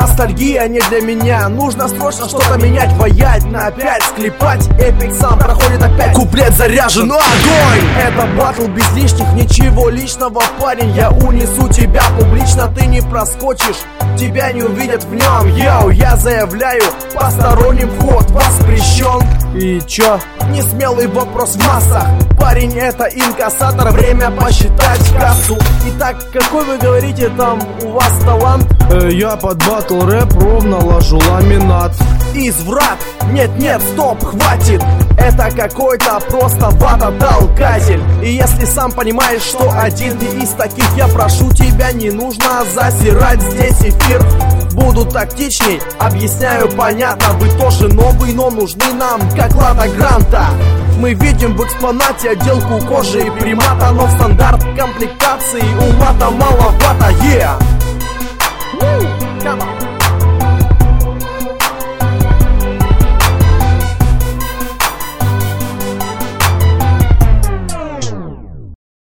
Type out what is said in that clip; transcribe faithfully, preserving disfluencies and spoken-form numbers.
ностальгия не для меня. Нужно срочно что-то менять, воять на опять склепать. Эпик сам проходит опять, куплет заряжен, огонь! Это батл без лишних, ничего личного, парень. Я унесу тебя публично, ты не проскочишь, тебя не увидят в нем. Йоу, я заявляю, посторонним вход воспрещен. И чё? Несмелый вопрос в массах. Парень, это инкассатор, время посчитать кассу. Итак, какой вы говорите там у вас талант? э, Я под батл рэп ровно ложу ламинат. Изврат! Нет-нет, стоп, хватит! Это какой-то просто батл-толкатель. И если сам понимаешь, что один ты из таких, я прошу тебя, не нужно засирать здесь эфир. Буду тактичней, объясняю понятно. Вы тоже новый, но нужны нам, как Лада Гранта. Мы видим в экспонате отделку кожи и примата, но стандарт комплектации у мата маловато, yeah!